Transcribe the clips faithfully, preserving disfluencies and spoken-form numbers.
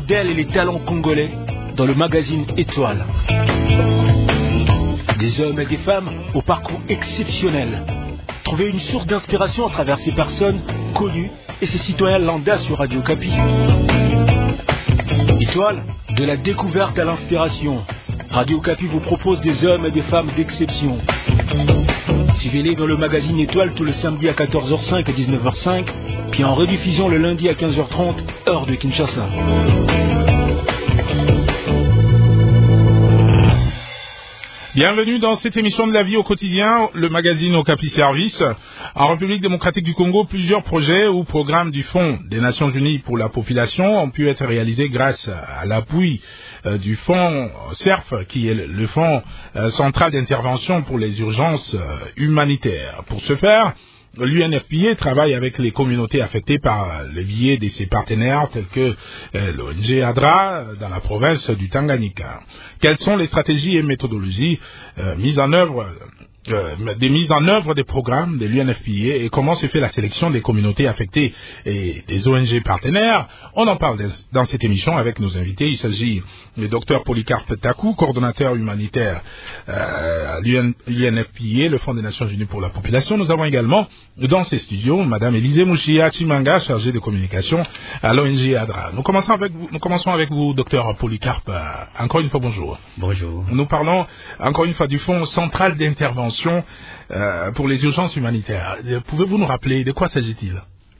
modèles et les talents congolais dans le magazine Étoile. Des hommes et des femmes au parcours exceptionnel. Trouvez une source d'inspiration à travers ces personnes connues et ces citoyens lambda sur Radio Okapi. Étoile, de la découverte à l'inspiration. Radio Okapi vous propose des hommes et des femmes d'exception. Suivez-les dans le magazine Étoile tout le samedi à quatorze heures cinq et dix-neuf heures cinq, puis en rediffusion le lundi à quinze heures trente, heure de Kinshasa. Bienvenue dans cette émission de la vie au quotidien, le magazine Okapi Service. En République démocratique du Congo, plusieurs projets ou programmes du Fonds des Nations Unies pour la population ont pu être réalisés grâce à l'appui euh, du Fonds C E R F, qui est le Fonds euh, central d'intervention pour les urgences euh, humanitaires. Pour ce faire, l'U N F P A travaille avec les communautés affectées par le biais de ses partenaires tels que euh, l'O N G ADRA dans la province du Tanganyika. Quelles sont les stratégies et méthodologies euh, mises en œuvre euh, des mises en œuvre des programmes de l'U N F P A et comment se fait la sélection des communautés affectées et des O N G partenaires? On en parle dans cette émission avec nos invités. Il s'agit du docteur Polycarpe Takou, coordonnateur humanitaire euh, à l'U N F P A, le Fonds des Nations Unies pour la population. Nous avons également dans ces studios Madame Élisée Mouchia Chimanga, chargée de communication à l'O N G ADRA. Nous commençons avec vous, nous commençons avec vous, docteur Polycarpe. Encore une fois, bonjour. Bonjour. Nous parlons encore une fois du Fonds central d'intervention euh, pour les urgences humanitaires. Pouvez-vous nous rappeler de quoi s'agit-il?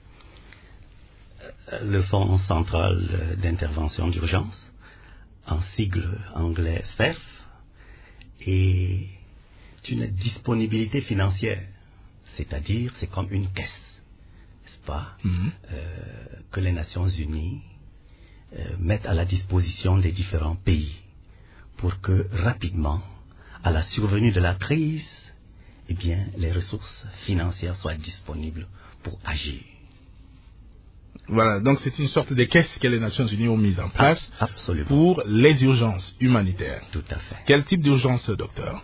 Le Fonds central d'intervention d'urgence, en sigle anglais S E R F, est une disponibilité financière, c'est-à-dire c'est comme une caisse, n'est-ce pas, mm-hmm. euh, que les Nations Unies euh, mettent à la disposition des différents pays pour que rapidement, à la survenue de la crise, eh bien, les ressources financières soient disponibles pour agir. Voilà, donc c'est une sorte de caisse que les Nations Unies ont mise en place ah, absolument. Pour les urgences humanitaires. Tout à fait. Quel type d'urgence, docteur?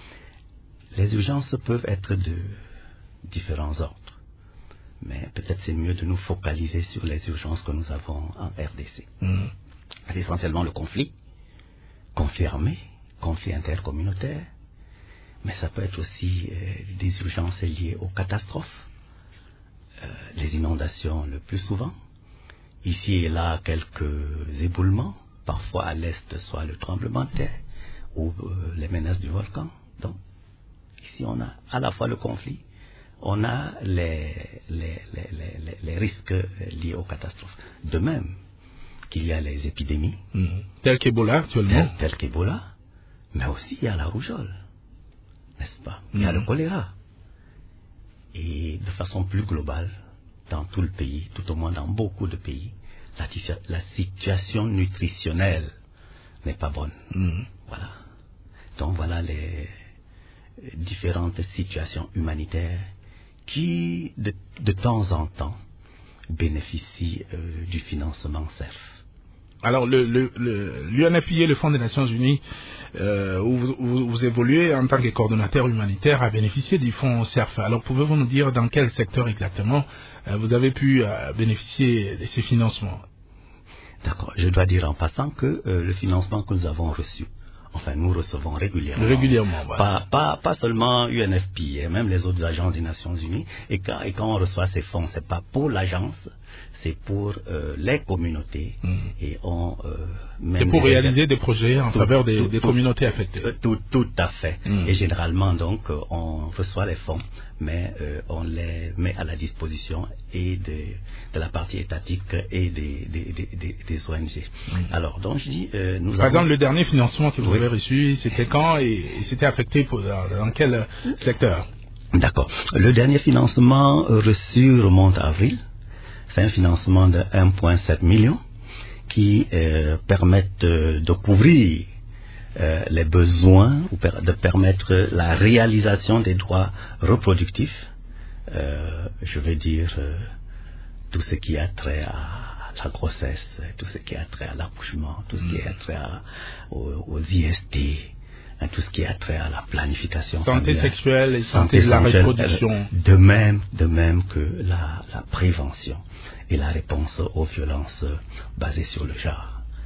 Les urgences peuvent être de différents ordres, mais peut-être c'est mieux de nous focaliser sur les urgences que nous avons en R D C. Mmh. C'est essentiellement le conflit, conflit armé, conflit intercommunautaire, mais ça peut être aussi euh, des urgences liées aux catastrophes, euh, les inondations le plus souvent, ici et là quelques éboulements, parfois à l'est soit le tremblement de terre ou euh, les menaces du volcan. Donc ici on a à la fois le conflit, on a les, les, les, les, les risques liés aux catastrophes. De même qu'il y a les épidémies, mmh. telles qu'Ebola actuellement, telles tel qu'Ebola, mais aussi il y a la rougeole, n'est-ce pas? Il y a mmh. le choléra. Et de façon plus globale, dans tout le pays, tout au moins dans beaucoup de pays, la, la situation nutritionnelle n'est pas bonne. Mmh. Voilà. Donc voilà les différentes situations humanitaires qui, de, de temps en temps, bénéficient euh, du financement C E R F. Alors, le, le, le, l'U N F P A, le Fonds des Nations Unies, euh, où vous, vous, vous évoluez en tant que coordonnateur humanitaire, a bénéficié du Fonds C E R F. Alors, pouvez-vous nous dire dans quel secteur exactement euh, vous avez pu euh, bénéficier de ces financements? D'accord. Je dois dire en passant que euh, le financement que nous avons reçu, enfin, nous recevons régulièrement. Régulièrement, voilà. Pas, pas, pas seulement U N F P A, même les autres agences des Nations Unies. Et quand, et quand on reçoit ces fonds, c'est pas pour l'agence, c'est pour euh, les communautés. Mmh. Et on euh, c'est pour réaliser des projets en tout, faveur des, tout, des tout, communautés affectées. Tout, tout à fait. Mmh. Et généralement, donc, on reçoit les fonds, mais euh, on les met à la disposition et de, de la partie étatique et des, des, des, des, des O N G. Mmh. Alors, donc, je dis, euh, nous Par avons... exemple, le dernier financement que vous oui. avez reçu, c'était quand et, et c'était affecté pour, dans, dans quel secteur? D'accord. Le dernier financement reçu remonte à avril. C'est un financement de un virgule sept million qui euh, permettent euh, de couvrir euh, les besoins ou per- de permettre la réalisation des droits reproductifs. Euh, je veux dire euh, tout ce qui a trait à la grossesse, tout ce qui a trait à l'accouchement, tout ce qui a trait à, aux, aux I S T, hein, tout ce qui a trait à la planification santé familiale, sexuelle et santé, santé de la reproduction. De même, de même que la, la prévention et la réponse aux violences basées sur le genre.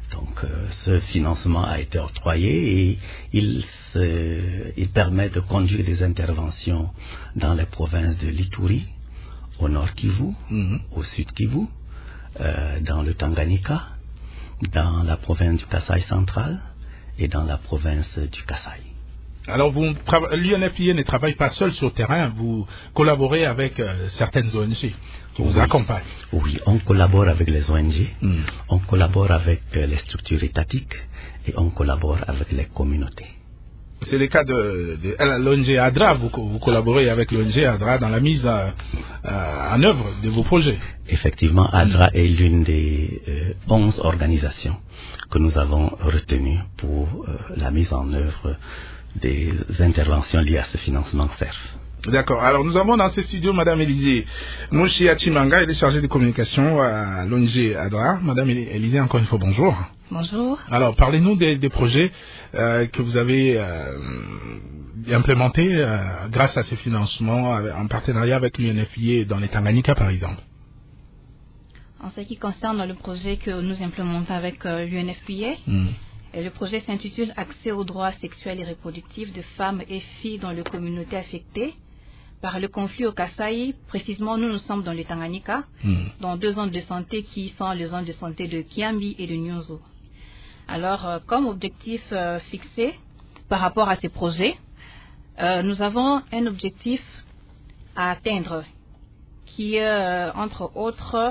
Donc euh, ce financement a été octroyé et il, se, il permet de conduire des interventions dans les provinces de l'Ituri, au nord Kivu, mm-hmm. au sud Kivu, euh, dans le Tanganyika, dans la province du Kasaï central et dans la province du Kasaï. Alors, l'U N F I A ne travaille pas seul sur le terrain, vous collaborez avec euh, certaines O N G qui vous oui. accompagnent. Oui, on collabore avec les O N G, mm. on collabore avec euh, les structures étatiques et on collabore avec les communautés. C'est le cas de, de l'O N G ADRA, vous, vous collaborez avec l'O N G ADRA dans la mise à, à, en œuvre de vos projets. Effectivement, ADRA mm. est l'une des euh, onze organisations que nous avons retenues pour euh, la mise en œuvre des interventions liées à ce financement C E R F. D'accord. Alors, nous avons dans ce studio Madame Élisée Mouchi Achimanga, elle est chargée de communication à l'O N G ADRA. Madame Élisée, encore une fois, bonjour. Bonjour. Alors, parlez-nous des, des projets euh, que vous avez euh, implémentés euh, grâce à ces financements euh, en partenariat avec l'U N F I A dans les Tanganyika, par exemple. En ce qui concerne le projet que nous implémentons avec euh, l'U N F I A, mm. Et le projet s'intitule « Accès aux droits sexuels et reproductifs de femmes et filles dans les communautés affectées par le conflit au Kasaï ». Précisément, nous, nous sommes dans le Tanganyika, mm. dans deux zones de santé qui sont les zones de santé de Kiambi et de Nyonzo. Alors, euh, comme objectif euh, fixé par rapport à ces projets, euh, nous avons un objectif à atteindre qui est, euh, entre autres...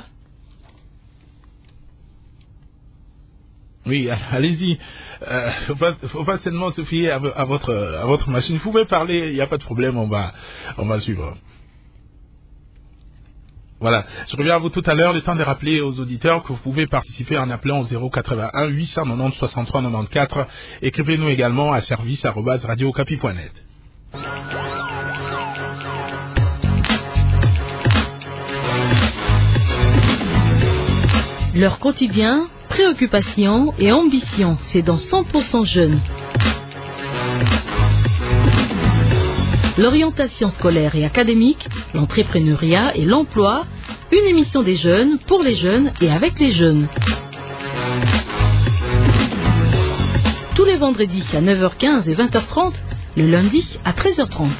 Oui, allez-y. Il euh, ne faut pas, faut pas seulement se fier à, à, votre, à votre machine. Vous pouvez parler, il n'y a pas de problème, on va, on va suivre. Voilà, je reviens à vous tout à l'heure, le temps de rappeler aux auditeurs que vous pouvez participer en appelant au zéro quatre-vingt-un huit cent quatre-vingt-dix soixante-trois quatre-vingt-quatorze. Écrivez-nous également à service arobase radio okapi point net. Leur quotidien, préoccupations et ambitions, c'est dans cent pour cent jeunes. L'orientation scolaire et académique, l'entrepreneuriat et l'emploi, une émission des jeunes, pour les jeunes et avec les jeunes. Tous les vendredis à neuf heures quinze et vingt heures trente, le lundi à treize heures trente.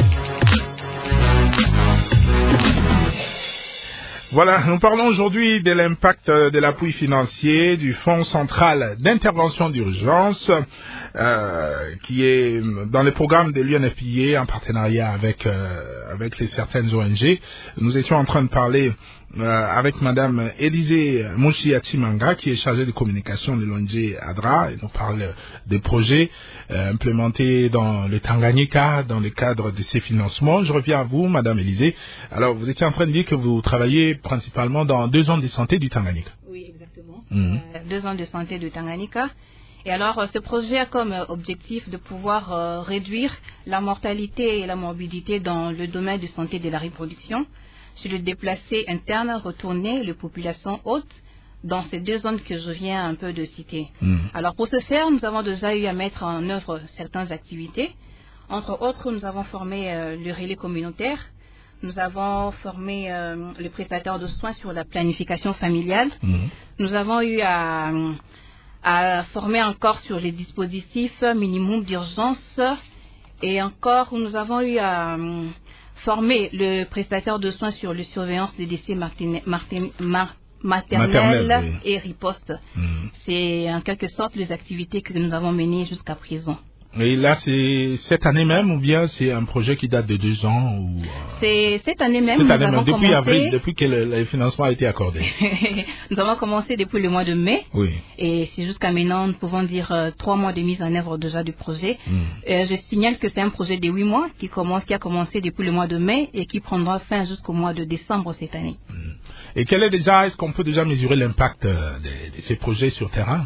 Voilà, nous parlons aujourd'hui de l'impact de l'appui financier du Fonds central d'intervention d'urgence euh, qui est dans le programme de l'U N F I A en partenariat avec, euh, avec les certaines O N G. Nous étions en train de parler euh, avec Madame Élisée Mouchi Achimanga qui est chargée de communication de l'O N G ADRA et nous parle des projets euh, implémentés dans le Tanganyika dans le cadre de ces financements. Je reviens à vous, Madame Élisée. Alors, vous étiez en train de dire que vous travaillez principalement dans deux zones de santé du Tanganyika. Oui, exactement. Mmh. Euh, deux zones de santé du Tanganyika. Et alors, euh, ce projet a comme euh, objectif de pouvoir euh, réduire la mortalité et la morbidité dans le domaine de santé de la reproduction chez les déplacés internes retournés, les populations hautes, dans ces deux zones que je viens un peu de citer. Mmh. Alors, pour ce faire, nous avons déjà eu à mettre en œuvre certaines activités. Entre autres, nous avons formé euh, le relais communautaire. Nous avons formé euh, le prestataire de soins sur la planification familiale. Mmh. Nous avons eu à, à former encore sur les dispositifs minimum d'urgence. Et encore, nous avons eu à euh, former le prestataire de soins sur la surveillance des décès martine, martine, mar, maternels Maternelle, oui. et riposte. Mmh. C'est en quelque sorte les activités que nous avons menées jusqu'à présent. Et là, c'est cette année même ou bien c'est un projet qui date de deux ans ou euh... C'est cette année même. Cette nous année avons même, depuis commencé... avril, depuis que le, le financement a été accordé. Nous avons commencé depuis le mois de mai. Oui. Et c'est jusqu'à maintenant, nous pouvons dire euh, trois mois de mise en œuvre déjà du projet. Mm. Euh, je signale que c'est un projet de huit mois qui commence, qui a commencé depuis le mois de mai et qui prendra fin jusqu'au mois de décembre cette année. Mm. Et quel est déjà, est-ce qu'on peut déjà mesurer l'impact euh, de, de ces projets sur terrain?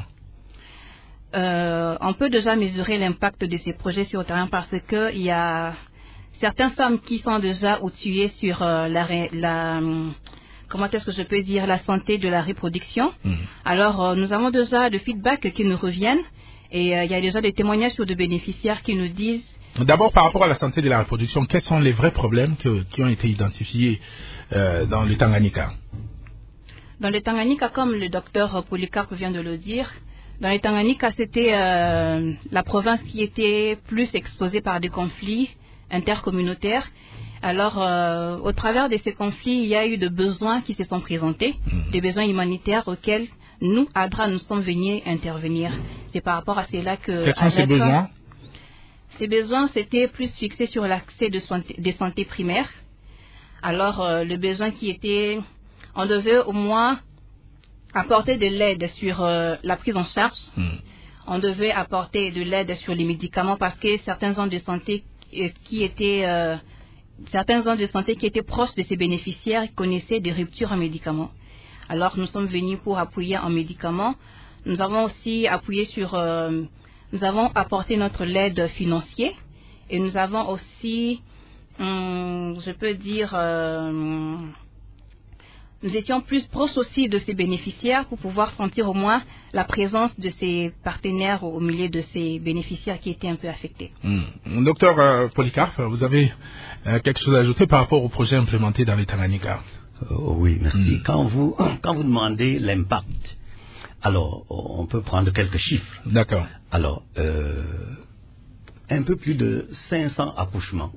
Euh, on peut déjà mesurer l'impact de ces projets sur le terrain parce qu'il y a certaines femmes qui sont déjà outillées sur euh, la, la comment est-ce que je peux dire la santé de la reproduction. Mmh. Alors euh, nous avons déjà des feedbacks qui nous reviennent et euh, il y a déjà des témoignages sur des bénéficiaires qui nous disent. D'abord par rapport à la santé de la reproduction, quels sont les vrais problèmes que, qui ont été identifiés euh, dans le Tanganyika? Dans le Tanganyika, comme le docteur Polycarpe vient de le dire, Dans les Tanganyika, c'était euh, la province qui était plus exposée par des conflits intercommunautaires. Alors, euh, au travers de ces conflits, il y a eu des besoins qui se sont présentés, mmh. des besoins humanitaires auxquels nous, ADRA, nous sommes venus intervenir. C'est par rapport à cela que... Quels sont ces besoins? Ces besoins, c'était plus fixé sur l'accès de santé, des santé primaires. Alors, euh, le besoin qui était... On devait au moins apporter de l'aide sur euh, la prise en charge. Mmh. On devait apporter de l'aide sur les médicaments parce que certaines zones de santé euh, qui étaient... Euh, Certaines zones de santé qui étaient proches de ces bénéficiaires connaissaient des ruptures en médicaments. Alors, nous sommes venus pour appuyer en médicaments. Nous avons aussi appuyé sur... Euh, nous avons apporté notre aide financière et nous avons aussi, hum, je peux dire... Euh, nous étions plus proches aussi de ces bénéficiaires pour pouvoir sentir au moins la présence de ces partenaires au milieu de ces bénéficiaires qui étaient un peu affectés. Mmh. Docteur euh, Polycarpe, vous avez euh, quelque chose à ajouter par rapport au projet implémenté dans les Tanganyika? euh, Oui, merci. Mmh. Quand vous, quand vous demandez l'impact, alors on peut prendre quelques chiffres. D'accord. Alors, euh, un peu plus de cinq cents accouchements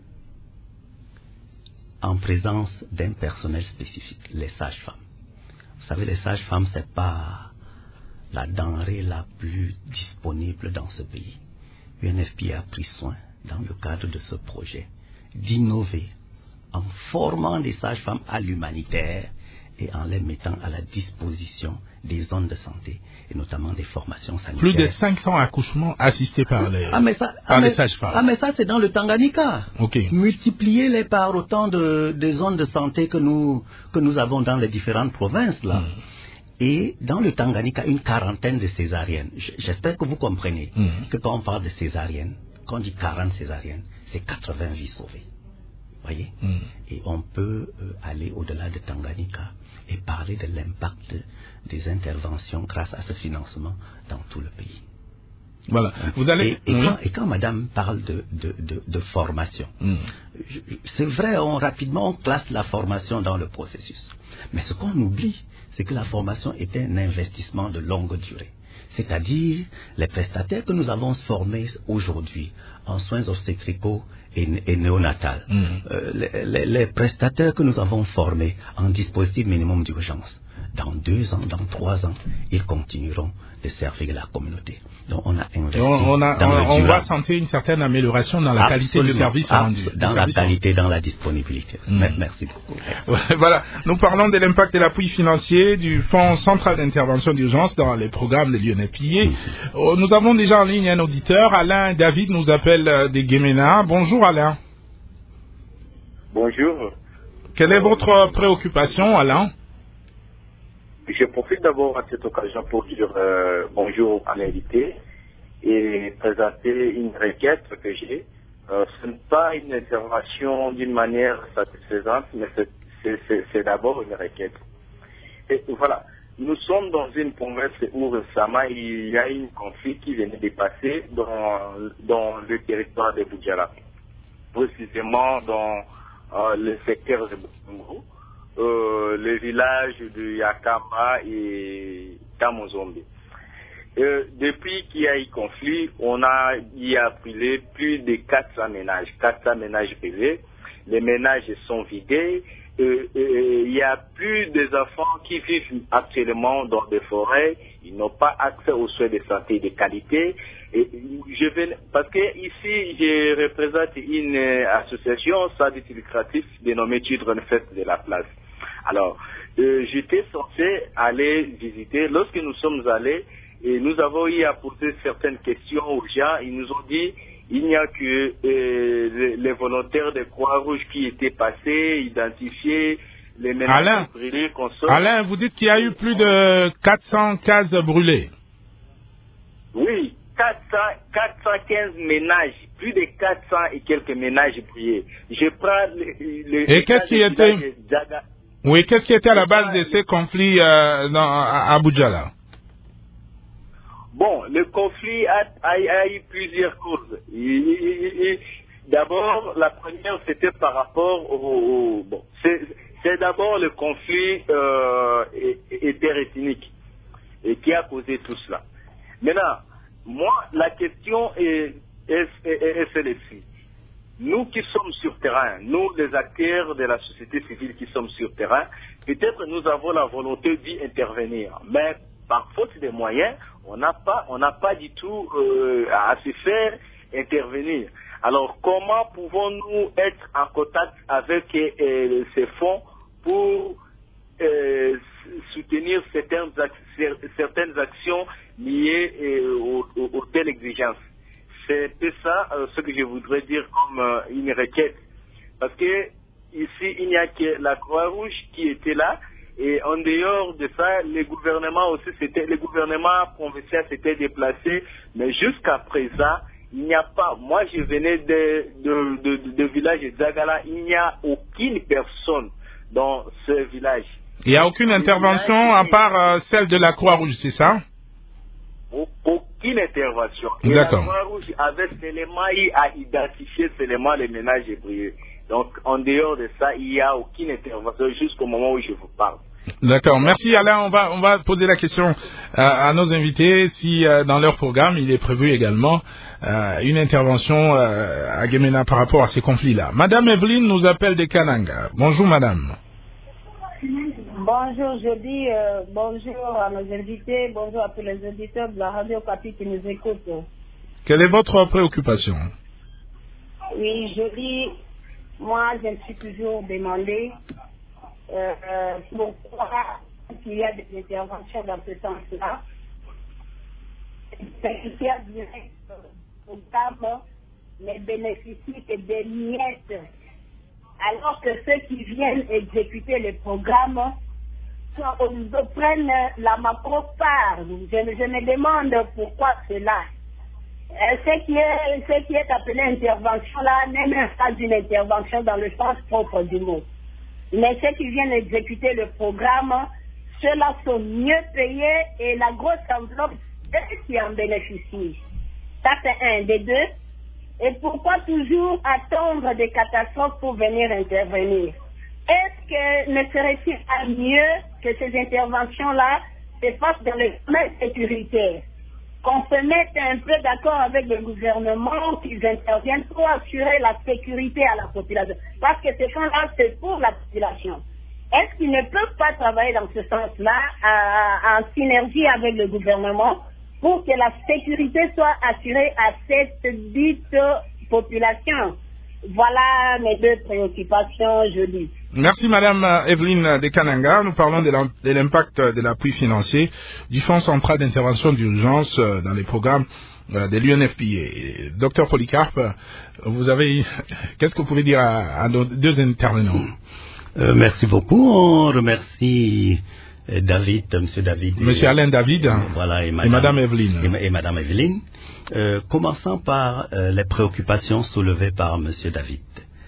en présence d'un personnel spécifique, les sages-femmes. Vous savez, les sages-femmes, ce n'est pas la denrée la plus disponible dans ce pays. U N F P A a pris soin, dans le cadre de ce projet, d'innover en formant des sages-femmes à l'humanitaire et en les mettant à la disposition des zones de santé, et notamment des formations sanitaires. Plus de cinq cents accouchements assistés par les, ah, mais ça, par ah, les mais, sages-femmes. Ah, mais ça, c'est dans le Tanganyika. Okay. Multipliez-les par autant de, de zones de santé que nous, que nous avons dans les différentes provinces, là. Mm. Et dans le Tanganyika, une quarantaine de césariennes. J'espère que vous comprenez mm. que quand on parle de césariennes, quand on dit quarante césariennes, c'est quatre-vingts vies sauvées. Voyez? Mm. Et on peut euh, aller au-delà de Tanganyika et parler de l'impact des interventions grâce à ce financement dans tout le pays. Voilà. Vous allez... et, et, oui. quand, et quand madame parle de, de, de, de formation, mm. c'est vrai, on, rapidement on classe la formation dans le processus. Mais ce qu'on oublie, c'est que la formation est un investissement de longue durée. C'est-à-dire les prestataires que nous avons formés aujourd'hui en soins obstétricaux et, et néonatales, mmh. euh, les, les, les prestataires que nous avons formés en dispositif minimum d'urgence, dans deux ans, dans trois ans, ils continueront de servir la communauté. Donc on a investi on, on, a, dans on, le on va sentir une certaine amélioration dans la Absolument. qualité du service rendu. Dans la qualité, dans la disponibilité. Mmh. Merci beaucoup. Voilà. Nous parlons de l'impact de l'appui financier du Fonds central d'intervention d'urgence dans les programmes de l'U N F P A. Mmh. Nous avons déjà en ligne un auditeur. Alain David nous appelle des Guémena. Bonjour Alain. Bonjour. Quelle est votre préoccupation, Alain? Je profite d'abord à cette occasion pour dire euh, bonjour à l'invité et présenter une requête que j'ai. Euh, ce n'est pas une intervention d'une manière satisfaisante, mais c'est d'abord une requête. Et voilà, nous sommes dans une province où récemment il y a un conflit qui venait de passer dans, dans le territoire de Boudjala, précisément dans euh, le secteur de Boudjala. Euh, les villages de Yakama et Tamozombe. Euh, depuis qu'il y a eu conflit, on a y a appelé plus de quatre cents ménages, quatre cents ménages privés. Les ménages sont vidés. Euh, euh, il y a plus des enfants qui vivent actuellement dans des forêts. Ils n'ont pas accès aux soins de santé de qualité. Et je vais, parce que ici, je représente une association sans but lucratif dénommée Children Fest de la place. Alors, euh, j'étais censé aller visiter. Lorsque nous sommes allés, et nous avons eu à poser certaines questions aux gens. Ils nous ont dit il n'y a que euh, les, les volontaires de Croix-Rouge qui étaient passés, identifiés, les ménages brûlés, consomment. Alain, vous dites qu'il y a eu plus de quatre cents cases brûlées. Oui, quatre cent quinze ménages, plus de quatre cents et quelques ménages brûlés. Je prends les... les et qu'est-ce qui était... Oui, qu'est-ce qui était à la base de ces conflits euh, dans, à Boudjala? Bon, le conflit a, a, a eu plusieurs causes. D'abord, la première, c'était par rapport au... au bon, c'est d'abord le conflit euh, interethnique et qui a causé tout cela. Maintenant, moi, la question est, est, est, est celle-ci. Nous qui sommes sur terrain, nous les acteurs de la société civile qui sommes sur terrain, peut-être nous avons la volonté d'y intervenir, mais par faute de moyens, on n'a pas, on n'a pas du tout euh, à se faire intervenir. Alors comment pouvons-nous être en contact avec euh, ces fonds pour euh, soutenir certaines, certaines actions liées euh, aux, aux, aux telles exigences? C'est ça euh, ce que je voudrais dire comme euh, une requête. Parce que ici, il n'y a que la Croix-Rouge qui était là. Et en dehors de ça, les gouvernements aussi, c'était, les gouvernements provinciaux s'étaient déplacés. Mais jusqu'à présent, il n'y a pas. Moi, je venais de, de, de, de, de village de Zagala. Il n'y a aucune personne dans ce village. Il n'y a aucune intervention à part euh, celle de la Croix-Rouge, c'est ça? Aucune intervention. Et D'accord. La Croix-Rouge avait seulement à identifier seulement les ménages ébrieux. Donc, en dehors de ça, il n'y a aucune intervention jusqu'au moment où je vous parle. D'accord. Merci Alain. On va, on va poser la question à, à nos invités si euh, dans leur programme, il est prévu également euh, une intervention euh, à Gemena par rapport à ces conflits-là. Madame Evelyne nous appelle de Kananga. Bonjour madame. Bonjour, je dis euh, bonjour à nos invités, bonjour à tous les auditeurs de la Radio Capi qui nous écoutent. Quelle est votre préoccupation? Oui, je dis, moi je me suis toujours demandé euh, euh, pourquoi il y a des interventions dans ce sens-là. C'est qu'il y a direct au programme, mais bénéficient que des miettes. Alors que ceux qui viennent exécuter le programme prennent la macro-part. Je, je me demande pourquoi cela. Ce qui est, ce qui est appelé intervention là n'est même pas une intervention dans le sens propre du mot. Mais ceux qui viennent exécuter le programme, ceux-là sont mieux payés et la grosse enveloppe, eux qui en bénéficient. Ça c'est un des deux. Et pourquoi toujours attendre des catastrophes pour venir intervenir? Est-ce que ne serait-il pas mieux que ces interventions-là se fassent dans le domaine sécuritaire? Qu'on se mette un peu d'accord avec le gouvernement, qu'ils interviennent pour assurer la sécurité à la population. Parce que ces fonds-là, c'est pour la population. Est-ce qu'ils ne peuvent pas travailler dans ce sens-là, en synergie avec le gouvernement, pour que la sécurité soit assurée à cette dite population? Voilà mes deux préoccupations, je dis. Merci Madame Evelyne de Kananga. Nous parlons de l'impact de l'appui financier du Fonds central d'intervention d'urgence dans les programmes de l'U N F P A. Docteur Polycarpe, vous avez, qu'est-ce que vous pouvez dire à, à nos deux intervenants? euh, Merci beaucoup. On remercie David, Monsieur David. Monsieur Alain David. Et, voilà, et Madame, et Madame Evelyne. Et, et Madame Evelyne. Euh, commençons par euh, les préoccupations soulevées par Monsieur David.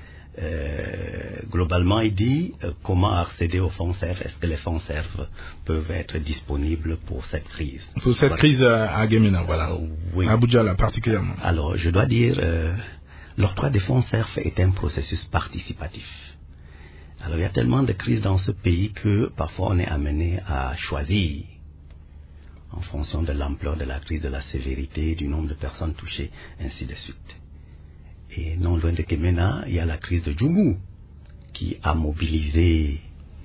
Euh, globalement, il dit euh, comment accéder aux fonds C E F. Est-ce que les fonds C E F peuvent être disponibles pour cette crise? Pour cette voilà. crise à Gemena, voilà. Euh, oui. À Abuja, là, particulièrement. Alors, je dois dire, euh, l'octroi des fonds C E F est un processus participatif. Alors, il y a tellement de crises dans ce pays que parfois on est amené à choisir en fonction de l'ampleur de la crise, de la sévérité, du nombre de personnes touchées, ainsi de suite. Et non loin de Gemena, il y a la crise de Djougou qui a mobilisé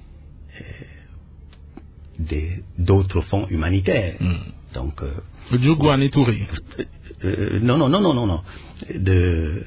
euh, d'autres fonds humanitaires. Mm. Donc, euh, le Djougou en Ituri. Euh, euh, non, non, non, non, non, non. De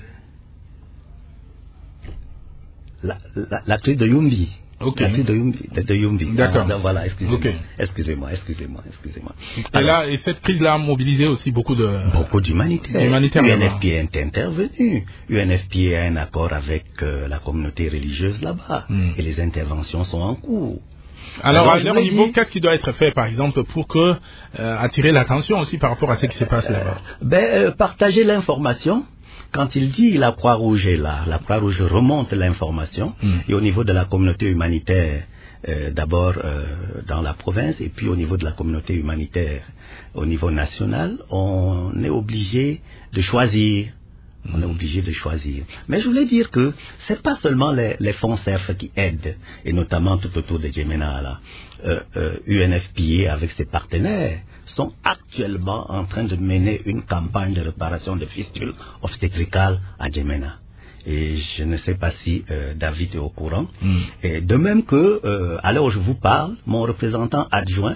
la, la, la crise de Yumbi. Okay. La crise de Yumbi. De, de Yumbi. D'accord. Ah, voilà, excusez-moi. Okay. Excusez-moi, excusez-moi, excusez-moi. Et Alors, là, et cette crise-là a mobilisé aussi beaucoup de... Beaucoup d'humanitaires. Humanitaires. U N F P A est intervenu. U N F P A a un accord avec euh, la communauté religieuse là-bas. Mm. Et les interventions sont en cours. Alors, Alors à leur niveau, dit... qu'est-ce qui doit être fait, par exemple, pour que euh, attirer l'attention aussi par rapport à ce qui se passe là-bas? euh, Ben, euh, partager l'information. Quand il dit la Croix-Rouge est là, la Croix-Rouge remonte l'information. Mm. Et au niveau de la communauté humanitaire, euh, d'abord euh, dans la province, et puis au niveau de la communauté humanitaire au niveau national, on est obligé de choisir. Mm. On est obligé de choisir. Mais je voulais dire que c'est pas seulement les, les fonds C E F qui aident, et notamment tout autour de Gemena, là. Euh, euh, U N F P A avec ses partenaires sont actuellement en train de mener une campagne de réparation de fistules obstétricales à Djémena. Et je ne sais pas si euh, David est au courant. Mm. Et de même que, euh, à l'heure où je vous parle, mon représentant adjoint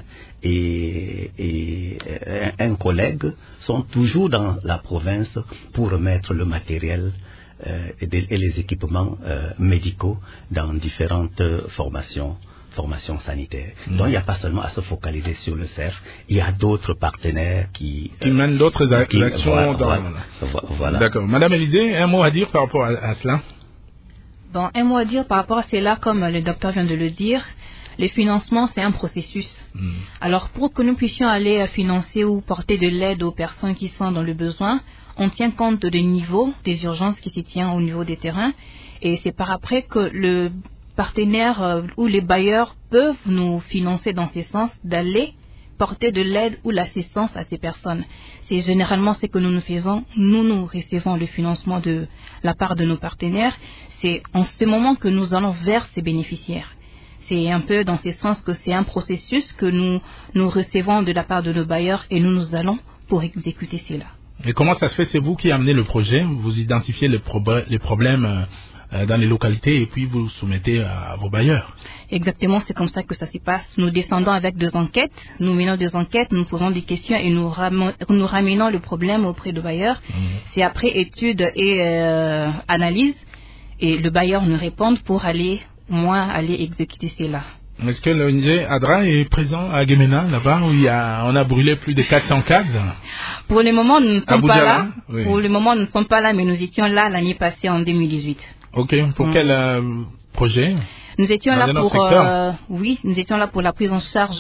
et, et un, un collègue sont toujours dans la province pour remettre le matériel euh, et, de, et les équipements euh, médicaux dans différentes formations. formation sanitaire. Mmh. Donc il n'y a pas seulement à se focaliser sur le C E R F, il y a d'autres partenaires qui... Qui euh, mènent d'autres qui, actions voilà, dans... Voilà, voilà. D'accord. Madame Élisée, un mot à dire par rapport à, à cela? Bon, un mot à dire par rapport à cela, comme le docteur vient de le dire, les financements, c'est un processus. Mmh. Alors pour que nous puissions aller financer ou porter de l'aide aux personnes qui sont dans le besoin, on tient compte des niveaux, des urgences qui s'y tiennent au niveau des terrains, et c'est par après que le partenaires euh, ou les bailleurs peuvent nous financer dans ce sens d'aller porter de l'aide ou l'assistance à ces personnes. C'est généralement ce que nous nous faisons. Nous, nous recevons le financement de la part de nos partenaires. C'est en ce moment que nous allons vers ces bénéficiaires. C'est un peu dans ce sens que c'est un processus que nous, nous recevons de la part de nos bailleurs et nous nous allons pour exécuter cela. Et comment ça se fait? C'est vous qui amenez le projet, vous identifiez les, prob- les problèmes euh... dans les localités et puis vous soumettez à vos bailleurs. Exactement, c'est comme ça que ça se passe. Nous descendons avec des enquêtes, nous menons des enquêtes, nous posons des questions et nous, ram- nous ramenons le problème auprès du bailleur. Mmh. C'est après étude et euh, analyse et le bailleur nous répond pour aller, moi, aller exécuter cela. Est-ce que l'O N G ADRA est présent à Djémena, là-bas, où il y a, on a brûlé plus de quatre cents cases? Pour le moment, nous ne sommes pas là. Oui. Pour le moment, nous ne sommes pas là, mais nous étions là l'année passée en deux mille dix-huit. Ok, pour mmh. quel euh, projet? Nous étions là pour euh, oui, nous étions là pour la prise en charge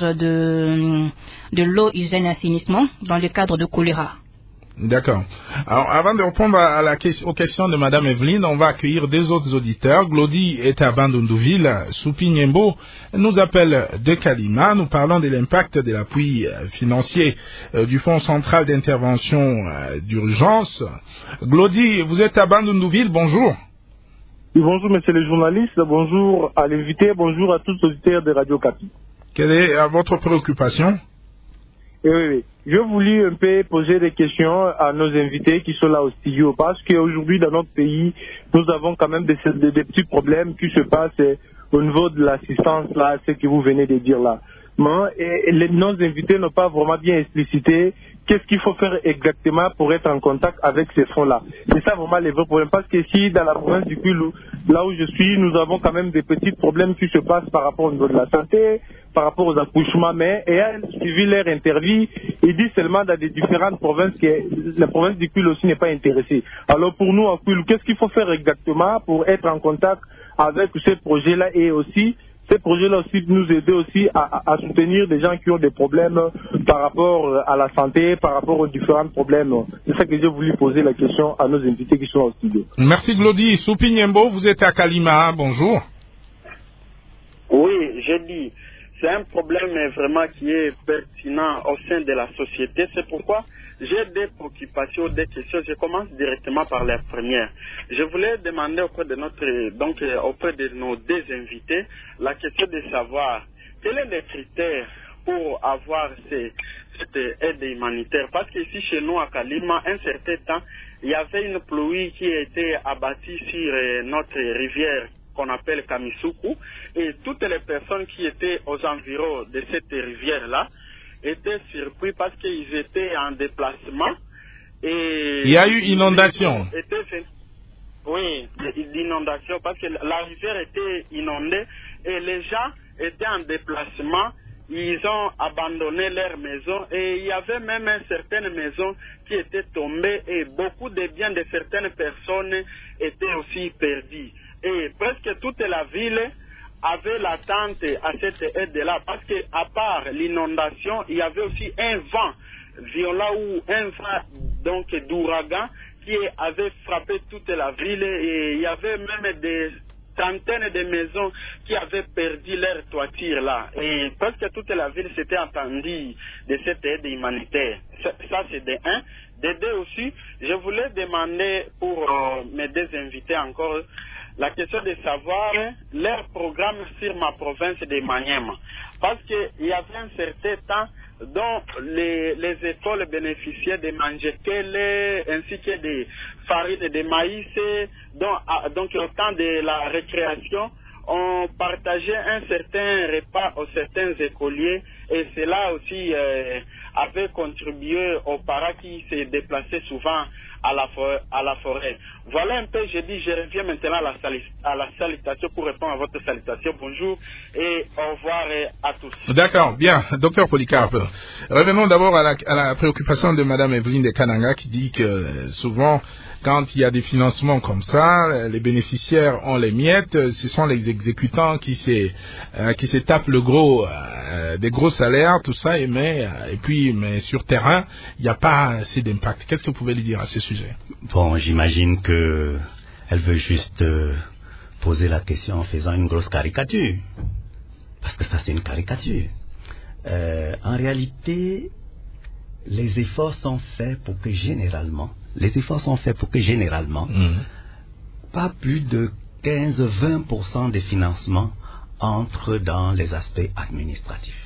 de de l'eau, hygiène et assainissement dans le cadre de choléra. D'accord. Alors, avant de répondre à la question, aux questions de Madame Evelyne, on va accueillir des autres auditeurs. Glody est à Bandundouville. Soupi Nyembo nous appelle de Kalima. Nous parlons de l'impact de l'appui financier euh, du Fonds central d'intervention euh, d'urgence. Glody, vous êtes à Bandundouville. Bonjour. Oui, bonjour, monsieur le journaliste. Bonjour à l'invité. Bonjour à tous les auditeurs de Radio Capi. Quelle est euh, votre préoccupation? Oui, oui, oui. Je voulais un peu poser des questions à nos invités qui sont là au studio, parce qu'aujourd'hui, dans notre pays, nous avons quand même des, des, des petits problèmes qui se passent au niveau de l'assistance, là, ce que vous venez de dire là. Et les, nos invités n'ont pas vraiment bien explicité qu'est-ce qu'il faut faire exactement pour être en contact avec ces fonds-là. C'est ça vraiment les vrais problèmes. Parce que si dans la province du Kwilu, là où je suis, nous avons quand même des petits problèmes qui se passent par rapport au niveau de la santé, par rapport aux accouchements, mais ayant suivi leur interview, ils disent seulement dans des différentes provinces que la province du Kwilu aussi n'est pas intéressée. Alors pour nous, en Kwilu, qu'est-ce qu'il faut faire exactement pour être en contact avec ces projets-là et aussi ces projets-là aussi nous aider aussi à, à, à soutenir des gens qui ont des problèmes par rapport à la santé, par rapport aux différents problèmes. C'est ça que j'ai voulu poser la question à nos invités qui sont au studio. Merci Glody. Soupi Nyembo, vous êtes à Kalima. Bonjour. Oui, j'ai dit, c'est un problème vraiment qui est pertinent au sein de la société. C'est pourquoi j'ai des préoccupations, des questions. Je commence directement par la première. Je voulais demander auprès de notre, donc auprès de nos deux invités, la question de savoir quels sont les critères pour avoir ces, cette aide humanitaire. Parce qu'ici chez nous à Kalima, un certain temps, il y avait une pluie qui a été abattue sur notre rivière qu'on appelle Kamisuku, et toutes les personnes qui étaient aux environs de cette rivière-là étaient surpris parce qu'ils étaient en déplacement. Et il y a eu inondation. Étaient, oui, l'inondation, parce que la rivière était inondée et les gens étaient en déplacement. Ils ont abandonné leurs maisons et il y avait même certaines maisons qui étaient tombées et beaucoup de biens de certaines personnes étaient aussi perdus. Et presque toute la ville avait l'attente à cette aide-là, parce qu'à part l'inondation, il y avait aussi un vent violent ou un vent donc d'ouragan qui avait frappé toute la ville, et il y avait même des centaines de maisons qui avaient perdu leur toiture là. Et presque toute la ville s'était attendue de cette aide humanitaire. Ça, c'est de un. De deux aussi, je voulais demander pour euh, mes deux invités encore, la question de savoir leur programme sur ma province de Maniema. Parce qu'il y avait un certain temps dont les, les écoles bénéficiaient de mangequele ainsi que des farines de maïs, donc, donc au temps de la récréation, on partageait un certain repas aux certains écoliers et cela aussi euh, avait contribué aux parents qui se déplaçaient souvent à la, forêt, à la forêt. Voilà un peu, je dis, je reviens maintenant à la, sali, à la salutation pour répondre à votre salutation. Bonjour et au revoir à tous. D'accord, bien. Docteur Polycarpe, revenons d'abord à la, à la préoccupation de Madame Evelyne de Kananga qui dit que souvent, quand il y a des financements comme ça, les bénéficiaires ont les miettes, ce sont les exécutants qui se, euh, qui se tapent le gros, euh, des gros salaires, tout ça, et, mais, et puis mais sur terrain, il n'y a pas assez d'impact. Qu'est-ce que vous pouvez lui dire à ce sujet? Bon, j'imagine que elle veut juste euh, poser la question en faisant une grosse caricature. Parce que ça, c'est une caricature. Euh, en réalité, les efforts sont faits pour que généralement, les efforts sont faits pour que généralement, mmh. pas plus de quinze à vingt pour cent des financements entrent dans les aspects administratifs.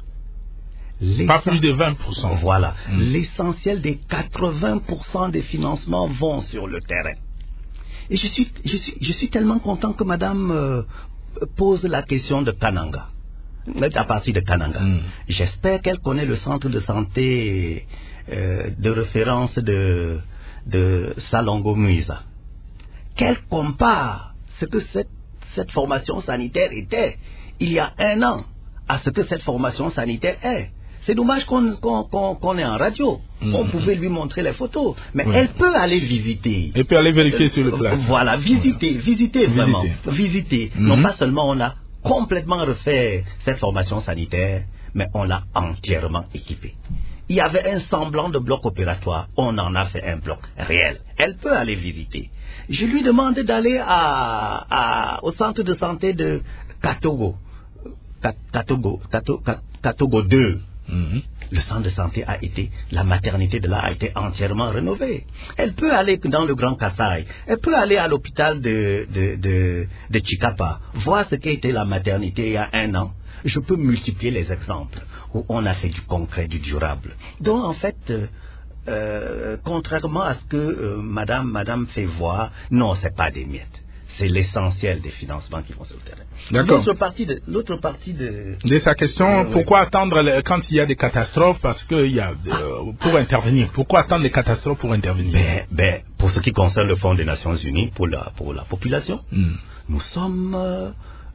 Pas plus de vingt pour cent. Voilà. Mmh. L'essentiel des quatre-vingts pour cent des financements vont sur le terrain. Et je suis, je suis, je suis tellement content que Madame euh, pose la question de Kananga. À partir de Kananga. Mmh. J'espère qu'elle connaît le centre de santé euh, de référence de, de Salongo Muiza. Qu'elle compare ce que cette, cette formation sanitaire était il y a un an à ce que cette formation sanitaire est. C'est dommage qu'on qu'on, qu'on, qu'on est en radio. Mmh. On pouvait lui montrer les photos. Mais oui. Elle peut aller visiter. Elle peut aller vérifier euh, sur le place. Voilà, visiter, voilà. visiter vraiment. Visiter. visiter. Mmh. Non pas seulement on a complètement refait cette formation sanitaire, mais on l'a entièrement équipée. Il y avait un semblant de bloc opératoire, on en a fait un bloc réel. Elle peut aller visiter. Je lui demande d'aller à, à, au centre de santé de Katogo, Katogo, Katogo, Katogo deux. Mm-hmm. Le centre de santé a été, la maternité de là a été entièrement rénovée. Elle peut aller dans le Grand Kassai, elle peut aller à l'hôpital de, de, de, de Chikapa, voir ce qu'était la maternité il y a un an. Je peux multiplier les exemples où on a fait du concret, du durable. Donc en fait, euh, euh, contrairement à ce que euh, Madame, Madame fait voir, non, c'est pas des miettes. C'est l'essentiel des financements qui vont sur le terrain. D'accord. L'autre partie de, l'autre partie de... De sa question, euh, pourquoi oui. attendre le, quand il y a des catastrophes, parce qu'il y a, euh, pour intervenir, pourquoi attendre les catastrophes pour intervenir? Ben, ben, pour ce qui concerne le Fonds des Nations Unies pour la, pour la population, mm. nous sommes, euh,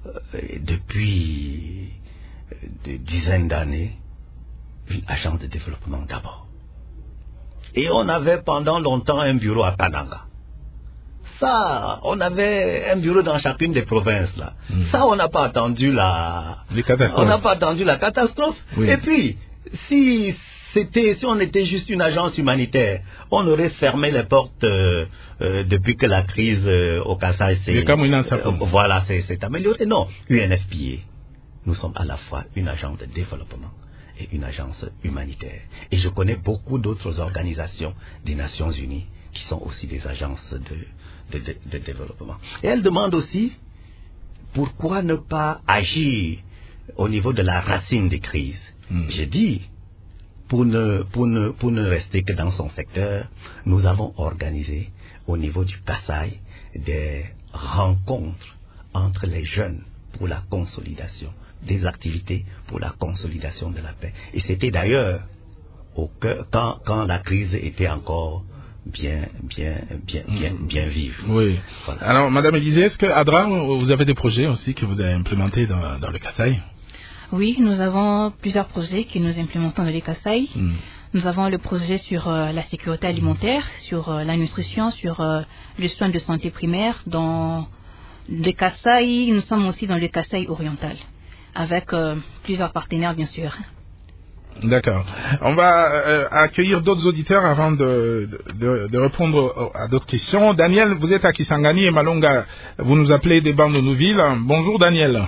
depuis des dizaines d'années, une agence de développement d'abord. Et on avait pendant longtemps un bureau à Kananga. Ça, on avait un bureau dans chacune des provinces là. Mmh. Ça, on n'a pas attendu la. Les catastrophes. On n'a pas attendu la catastrophe. Oui. Et puis, si c'était, si on était juste une agence humanitaire, on aurait fermé les portes euh, euh, depuis que la crise euh, au Kassai s'est. Euh, voilà, c'est amélioré. Non, U N F P A. Nous sommes à la fois une agence de développement et une agence humanitaire. Et je connais beaucoup d'autres organisations des Nations Unies qui sont aussi des agences de. De, de, de développement. Et elle demande aussi pourquoi ne pas agir au niveau de la racine des crises. Mmh. J'ai dit, pour ne, pour, ne, pour ne rester que dans son secteur, nous avons organisé au niveau du Kassai des rencontres entre les jeunes pour la consolidation, des activités pour la consolidation de la paix. Et c'était d'ailleurs quand, quand la crise était encore bien, bien, bien, bien, bien vive. Oui. Voilà. Alors, Madame Élisée, est-ce que Adra, vous avez des projets aussi que vous avez implémentés dans, dans le Kassai? Oui, nous avons plusieurs projets que nous implémentons dans le Kassai. Mm. Nous avons le projet sur euh, la sécurité alimentaire, sur euh, la nutrition, sur euh, le soin de santé primaire. Dans le Kassai, nous sommes aussi dans le Kassai oriental, avec euh, plusieurs partenaires, bien sûr. D'accord. On va euh, accueillir d'autres auditeurs avant de, de, de répondre à d'autres questions. Daniel, vous êtes à Kisangani et Malonga. Vous nous appelez des bandes de Nouville. Bonjour Daniel.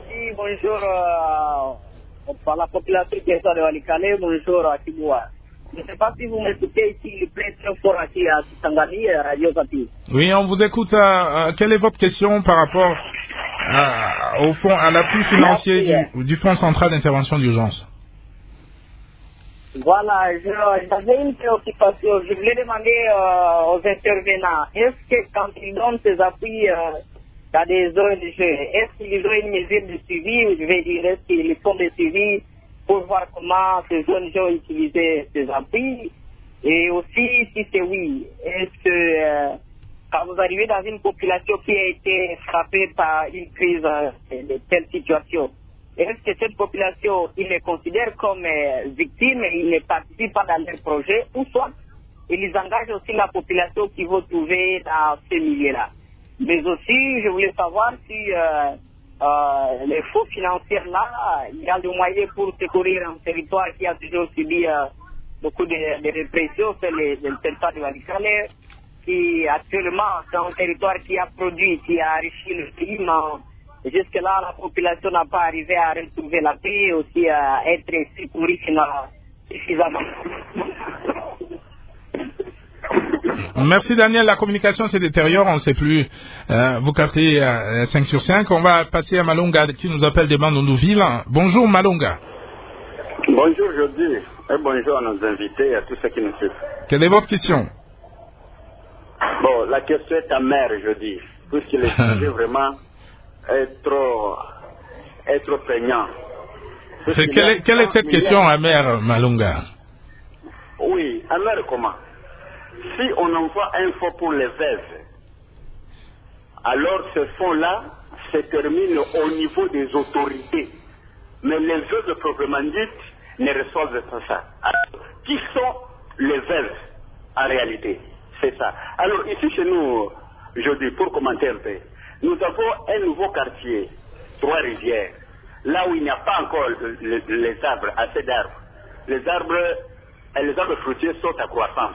Bonjour euh, par la population qui est de Walikale. Bonjour à Kiboua. Je ne sais pas si vous m'écoutez ici, il plaît très fort ici à Kisangani, à Radio Kapi. Oui, on vous écoute. À, à, quelle est votre question par rapport à, au fond, à l'appui financier du, du Fonds central d'intervention d'urgence? Voilà, j'avais une préoccupation. Je voulais demander euh, aux intervenants, est-ce que quand ils donnent ces appuis euh, à des O N G, est-ce qu'ils ont une mesure de suivi, ou je vais dire, est-ce qu'ils font des suivis pour voir comment ces O N G ont utilisé ces appuis? Et aussi, si c'est oui, est-ce que euh, quand vous arrivez dans une population qui a été frappée par une crise euh, de telle situation, est-ce que cette population, ils les considèrent comme euh, victimes et ils ne participent pas dans leur projet, ou soit ils engagent aussi la population qui va trouver dans ces milieux-là? Mais aussi, je voulais savoir si euh, euh, les fonds financiers là, il y a des moyens pour secourir un territoire qui a toujours subi euh, beaucoup de, de répression, c'est le, le territoire de Walikale, qui actuellement c'est un territoire qui a produit, qui a enrichi le pays, mais jusque-là la population n'a pas arrivé à retrouver la paix et aussi à être secourue suffisamment. Merci Daniel, la communication se détériore, on ne sait plus euh, vous captez euh, cinq sur cinq. On va passer à Malonga qui nous appelle des Bandundu-Ville. Bonjour Malonga. Bonjour Jody et bonjour à nos invités et à tous ceux qui nous suivent. Quelle est votre question? Bon, la question est amère Jody, puisque le sujet vraiment est trop, est trop peignant. C'est, quelle, est, quelle est cette question amère Malonga? Oui, amère comment? Si on envoie un fonds pour les veuves, alors ce fonds-là se termine au niveau des autorités. Mais les veuves proprement dites ne reçoivent pas ça. Alors, qui sont les veuves en réalité? C'est ça. Alors ici chez nous, je dis pour commenter un peu, nous avons un nouveau quartier, Trois-Rivières, là où il n'y a pas encore les, les arbres, assez d'arbres. Les arbres, les arbres fruitiers sont à croissance.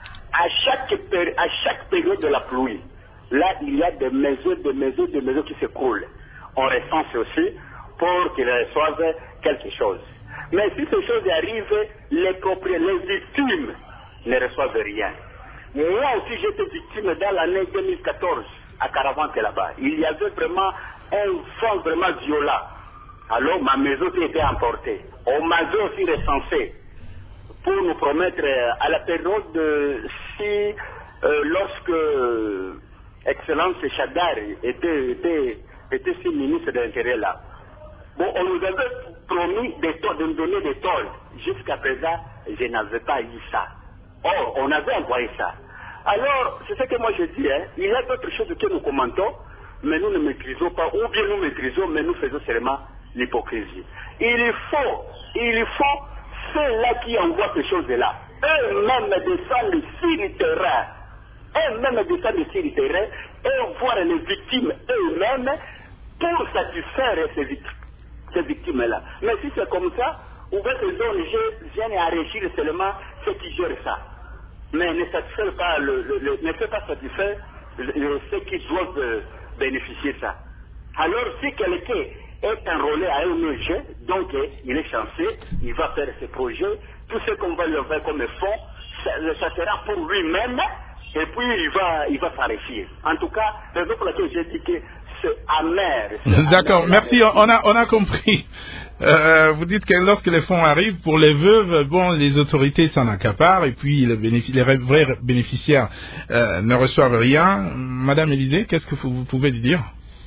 À chaque, à chaque période de la pluie, là, il y a des maisons, des maisons, des maisons qui s'écroulent. On recense aussi pour qu'ils reçoivent quelque chose. Mais si ces choses arrivent, les propriétaires, les victimes ne reçoivent rien. Moi aussi, j'étais victime dans l'année deux mille quatorze à Caravante là-bas. Il y avait vraiment un vent vraiment violent. Alors, ma maison a été emportée. On m'avait aussi recensé pour nous promettre à la période de, si euh, lorsque euh, Excellence Chadar était, était, était si ministre de l'Intérieur là. Bon, on nous avait promis des tôles, de nous donner des tôles. Jusqu'à présent, je n'avais pas eu ça. Or, on avait envoyé ça. Alors, c'est ce que moi je dis, hein, il y a d'autres choses que nous commentons, mais nous ne maîtrisons pas, ou bien nous maîtrisons, mais nous faisons seulement l'hypocrisie. Il faut, il faut ceux-là qui envoient ces choses-là, eux-mêmes descendent sur le terrain, eux-mêmes descendent sur le terrain et voir les victimes eux-mêmes pour satisfaire ces victimes, ces victimes-là. Mais si c'est comme ça, ou bien ces O N G viennent enrichir seulement ceux qui gèrent ça, mais ne satisfait pas, le, le, le, ne fait pas satisfaire le, le, ceux qui doivent euh, bénéficier de ça. Alors si quelqu'un est enrôlé à un O N G, donc eh, il est chanceux, il va faire ses projets, tout ce qu'on va lui envoyer comme fonds, ça, ça sera pour lui-même, et puis il va, il va s'enrichir. En tout cas, c'est pour laquelle j'ai dit que c'est amer. C'est D'accord, amer, merci, on a, on a compris. Euh, vous dites que lorsque les fonds arrivent pour les veuves, bon, les autorités s'en accaparent et puis les, bénéfic- les vrais bénéficiaires euh, ne reçoivent rien. Madame Élisée, qu'est-ce que vous, vous pouvez dire?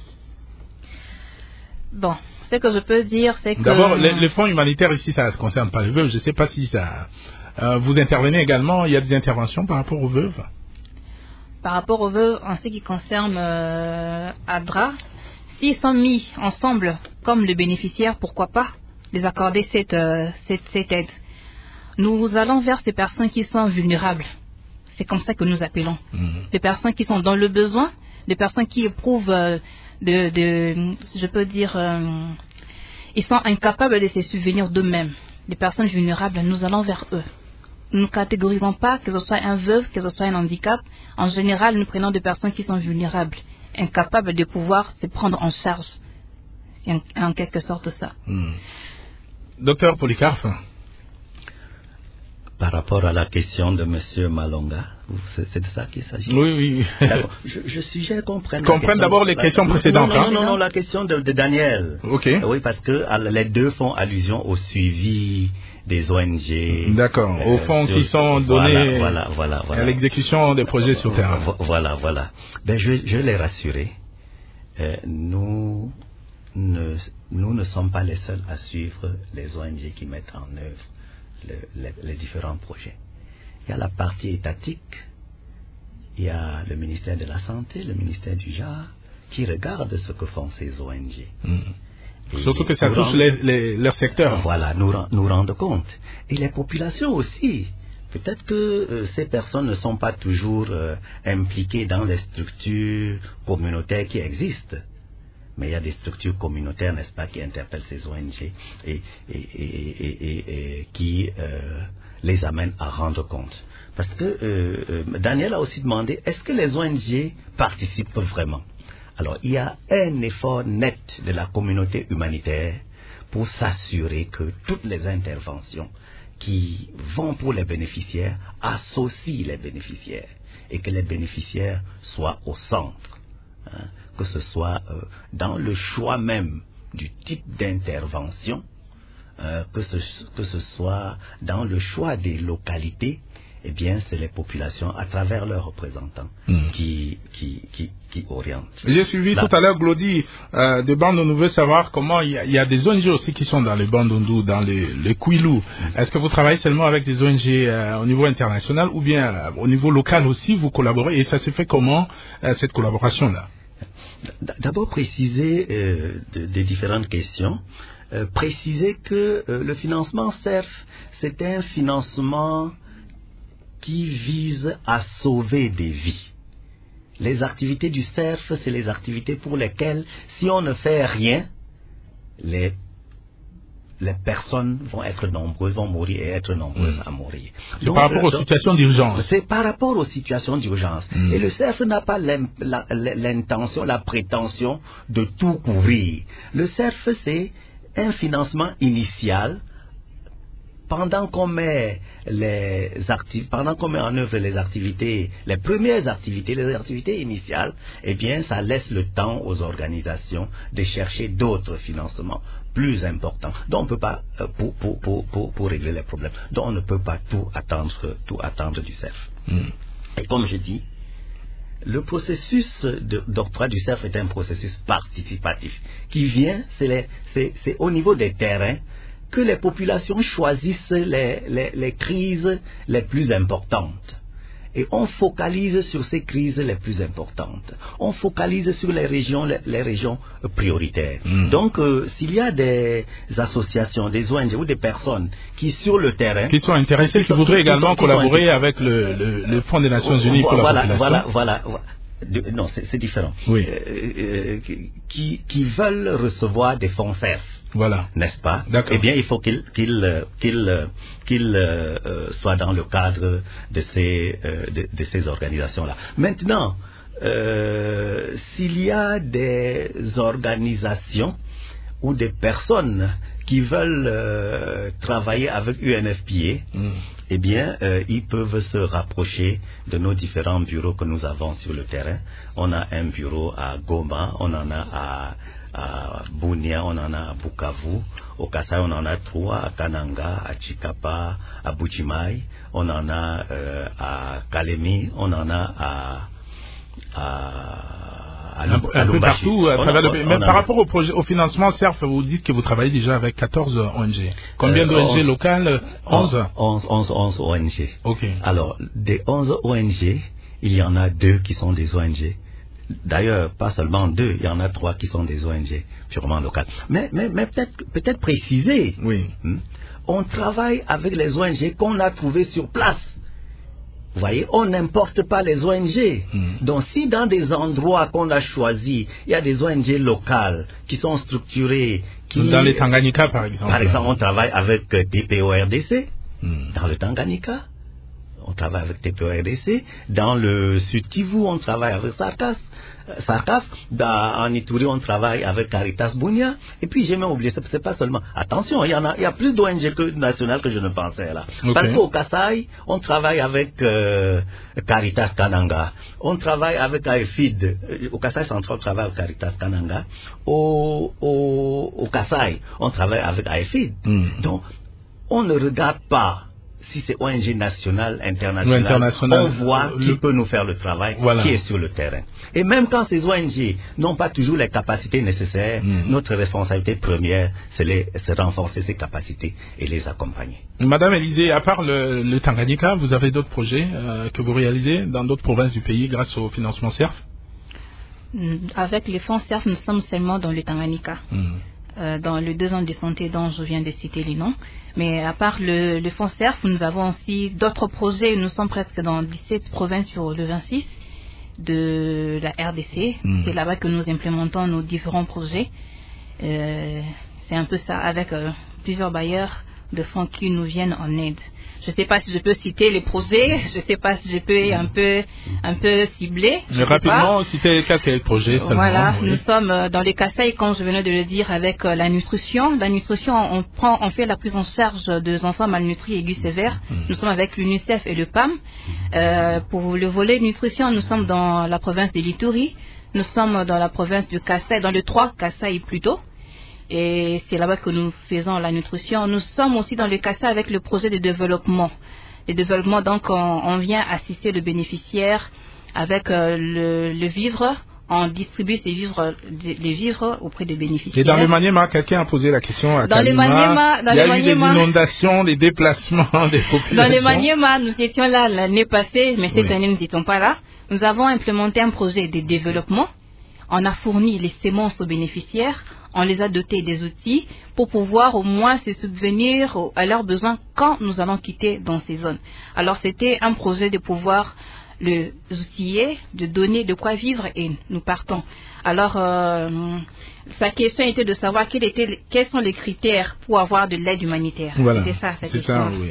Bon, ce que je peux dire, c'est que... D'abord, les, les fonds humanitaires ici, ça ne concerne pas les veuves. Je ne sais pas si ça... Euh, vous intervenez également, il y a des interventions par rapport aux veuves? Par rapport aux veuves, en ce qui concerne euh, ADRA, s'ils sont mis ensemble comme le bénéficiaire, pourquoi pas les accorder cette, euh, cette, cette aide. Nous allons vers ces personnes qui sont vulnérables. C'est comme ça que nous appelons. Mmh. Des personnes qui sont dans le besoin, des personnes qui éprouvent, euh, de, de, je peux dire, euh, ils sont incapables de se souvenir d'eux-mêmes. Les personnes vulnérables, nous allons vers eux. Nous ne catégorisons pas que ce soit un veuve, que ce soit un handicap. En général, nous prenons des personnes qui sont vulnérables, incapables de pouvoir se prendre en charge. C'est en, en quelque sorte ça. Mmh. Docteur Polycarpe. Par rapport à la question de M. Malonga, c'est, c'est de ça qu'il s'agit? Oui, oui. je, je suggère qu'on prenne... Comprenne d'abord les questions précédentes. Non, non, non, non, non, la question de, de Daniel. Ok. Oui, parce que les deux font allusion au suivi des O N G. D'accord, euh, aux fonds sur, qui sont donnés voilà, voilà, voilà, à l'exécution des projets sur terrain. Voilà, voilà. Ben, je, je vais les rassurer. Euh, nous, ne, nous ne sommes pas les seuls à suivre les O N G qui mettent en œuvre le, les, les différents projets. Il y a la partie étatique, il y a le ministère de la Santé, le ministère du Genre, qui regarde ce que font ces O N G. Mmh. Surtout que ça touche rend... les, les, leur secteur. Voilà, nous, nous rendons compte. Et les populations aussi. Peut-être que euh, ces personnes ne sont pas toujours euh, impliquées dans les structures communautaires qui existent. Mais il y a des structures communautaires, n'est-ce pas, qui interpellent ces O N G et, et, et, et, et, et qui euh, les amènent à rendre compte. Parce que euh, euh, Daniel a aussi demandé, est-ce que les O N G participent vraiment? Alors, il y a un effort net de la communauté humanitaire pour s'assurer que toutes les interventions qui vont pour les bénéficiaires associent les bénéficiaires et que les bénéficiaires soient au centre. Hein, que ce soit euh, dans le choix même du type d'intervention, euh, que, ce, que ce soit dans le choix des localités, eh bien, c'est les populations, à travers leurs représentants, mmh. qui, qui, qui, qui orientent. J'ai suivi Là. tout à l'heure, Glody, euh, de Bandundu. On veut savoir comment il y, a, il y a des O N G aussi qui sont dans les Bandundu, dans les, les Kwilu. Mmh. Est-ce que vous travaillez seulement avec des O N G euh, au niveau international ou bien euh, au niveau local aussi, vous collaborez? Et ça se fait comment, euh, cette collaboration-là? D'abord, préciser euh, de, des différentes questions. Euh, préciser que euh, le financement C E R F, c'est un financement qui vise à sauver des vies. Les activités du C E R F, c'est les activités pour lesquelles, si on ne fait rien, les, les personnes vont être nombreuses, vont mourir et être nombreuses mmh. à mourir. C'est donc, par rapport aux donc, situations d'urgence. C'est par rapport aux situations d'urgence. Mmh. Et le C E R F n'a pas l'intention, la prétention de tout couvrir. Le C E R F, c'est un financement initial. Pendant qu'on met les activités, pendant qu'on met en œuvre les activités, les premières activités, les activités initiales, eh bien, ça laisse le temps aux organisations de chercher d'autres financements plus importants. Donc, on ne peut pas, euh, pour, pour, pour, pour, pour régler les problèmes. Donc, on ne peut pas tout attendre, tout attendre du C E R F. Mm. Et comme je dis, le processus d'octroi du C E R F est un processus participatif qui vient, c'est au niveau des terrains, que les populations choisissent les, les, les crises les plus importantes. Et on focalise sur ces crises les plus importantes. On focalise sur les régions, les, les régions prioritaires. Mmh. Donc, euh, s'il y a des associations, des O N G ou des personnes qui, sur le terrain... Qui sont intéressées, qui, qui voudraient également collaborer avec le, le, le Fonds des Nations Unies pour voilà, la population. Voilà, voilà. De, non, c'est différent. Oui. Euh, euh, qui, qui veulent recevoir des fonds C E R F. Voilà. N'est-ce pas? Eh bien, il faut qu'ils qu'ils qu'ils qu'ils euh, soient dans le cadre de ces euh, de, de ces organisations-là. Maintenant, euh, s'il y a des organisations ou des personnes qui veulent euh, travailler avec U N F P A, mm. eh bien, euh, ils peuvent se rapprocher de nos différents bureaux que nous avons sur le terrain. On a un bureau à Goma, on en a à à Bunia, on en a à Bukavu, au Kasai on en a trois, à Kananga, à Chikapa, à Bujimai, on en a euh, à Kalemi, on en a à à, à, un, un peu partout à travers le pays. Mais par rapport au projet, au financement C E R F, vous dites que vous travaillez déjà avec quatorze O N G. Combien euh, d'O N G locales? onze onze O N G. Ok. Alors, des onze O N G, il y en a deux qui sont des O N G. D'ailleurs, pas seulement deux, il y en a trois qui sont des O N G purement locales. Mais, mais, mais peut-être peut-être préciser, oui. hein, on travaille avec les O N G qu'on a trouvés sur place. Vous voyez, on n'importe pas les O N G. Mm. Donc, si dans des endroits qu'on a choisis, il y a des O N G locales qui sont structurées, qui... Dans les Tanganyika, par exemple. Par exemple, on travaille avec T P O R D C, mm. dans le Tanganyika. On, on travaille avec T P O R D C. Dans le Sud Kivu, on travaille avec Sarkas. Sarkas, en Ituri, on travaille avec Caritas Bunia. Et puis, j'ai même oublié, c'est pas seulement. Attention, il y en a, il y a plus d'O N G que nationales que je ne pensais là. Okay. Parce qu'au Kasaï, on travaille avec euh, Caritas Kananga. On travaille avec A F I D. Au Kasaï central, on travaille avec Caritas Kananga. Au, au, au Kasaï, on travaille avec A F I D. Mm. Donc, on ne regarde pas si c'est O N G national, international, international, on voit qui le... peut nous faire le travail, voilà. Qui est sur le terrain. Et même quand ces O N G n'ont pas toujours les capacités nécessaires, mmh. notre responsabilité première, c'est de renforcer ces capacités et les accompagner. Madame Élisée, à part le, le Tanganyika, vous avez d'autres projets euh, que vous réalisez dans d'autres provinces du pays grâce au financement C E R F? Avec les fonds C E R F, nous sommes seulement dans le Tanganyika. Mmh. Euh, dans le deux ans de santé dont je viens de citer les noms. Mais à part le, le fonds C E R F, nous avons aussi d'autres projets. Nous sommes presque dans dix-sept provinces sur le vingt-six de la R D C. Mmh. C'est là-bas que nous implémentons nos différents projets. Euh, c'est un peu ça, avec euh, plusieurs bailleurs de fonds qui nous viennent en aide. Je ne sais pas si je peux citer les projets, je ne sais pas si je peux un peu, un peu cibler. Mais rapidement, citer quel projet seulement. Voilà, oui. Nous sommes dans les Kasaï, comme je venais de le dire, avec euh, la nutrition. La nutrition, on prend, on fait la prise en charge des enfants malnutris aiguës sévères. Mmh. Nous sommes avec l'UNICEF et le P A M. Euh, pour le volet nutrition, nous sommes dans la province de l'Ituri. Nous sommes dans la province du Kasaï, dans le trois Kasaï plutôt. Et c'est là-bas que nous faisons la nutrition. Nous sommes aussi dans le Kasaï avec le projet de développement. Le développement, donc, on, on vient assister le bénéficiaire avec euh, le, le vivre. On distribue ces vivres, les vivres auprès des bénéficiaires. Et dans le Maniema, quelqu'un a posé la question à dans Kalima. Le Maniema, dans il y a le eu Maniema, des inondations, des déplacements des populations. Dans le Maniema, nous étions là l'année passée, mais cette oui. année, nous n'étions pas là. Nous avons implémenté un projet de développement. On a fourni les semences aux bénéficiaires. On les a dotés des outils pour pouvoir au moins se subvenir à leurs besoins quand nous allons quitter dans ces zones. Alors c'était un projet de pouvoir les outiller, de donner de quoi vivre et nous partons. Alors euh, sa question était de savoir quels, étaient, quels sont les critères pour avoir de l'aide humanitaire. Voilà, c'était ça, sa c'est question. Ça, oui.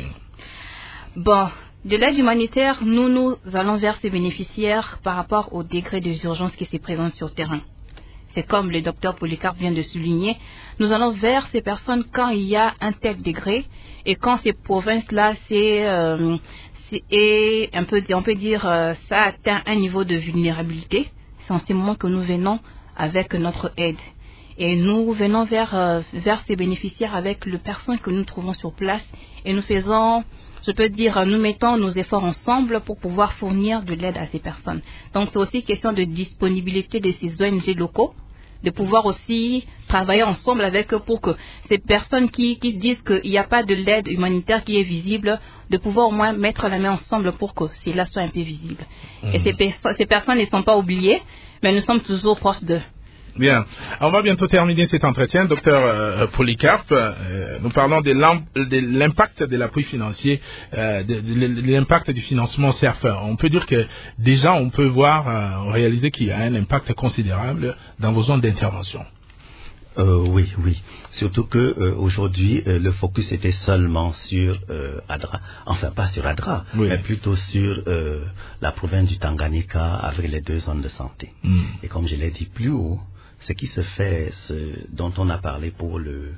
Bon, de l'aide humanitaire, nous, nous allons vers ces bénéficiaires par rapport au degré des urgences qui se présentent sur le terrain. C'est comme le docteur Polycarpe vient de souligner, nous allons vers ces personnes quand il y a un tel degré et quand ces provinces-là, c'est, euh, c'est et un peu, on peut dire, euh, ça atteint un niveau de vulnérabilité. C'est en ce moment que nous venons avec notre aide. Et nous venons vers, euh, vers ces bénéficiaires avec les personnes que nous trouvons sur place et nous faisons, je peux dire, nous mettons nos efforts ensemble pour pouvoir fournir de l'aide à ces personnes. Donc c'est aussi question de disponibilité de ces O N G locaux, de pouvoir aussi travailler ensemble avec eux pour que ces personnes qui, qui disent qu'il n'y a pas de l'aide humanitaire qui est visible, de pouvoir au moins mettre la main ensemble pour que cela soit un peu visible. Mmh. Et ces, ces personnes ne sont pas oubliées, mais nous sommes toujours proches d'eux. Bien. On va bientôt terminer cet entretien, docteur euh, Polycarpe. Euh, nous parlons de l'impact de l'appui financier, euh, de, de, de l'impact du financement C E R F. On peut dire que déjà on peut voir, euh, réaliser qu'il y a un impact considérable dans vos zones d'intervention. Euh, oui, oui. Surtout que euh, aujourd'hui, euh, le focus était seulement sur euh, Adra. Enfin, pas sur Adra, oui. mais plutôt sur euh, la province du Tanganyika avec les deux zones de santé. Mm. Et comme je l'ai dit plus haut, ce qui se fait, ce dont on a parlé pour le,